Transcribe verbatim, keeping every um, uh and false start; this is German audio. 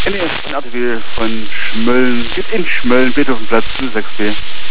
N E S von A T W von Schmölln, geht in Schmölln, Beethovenplatz null sechs B.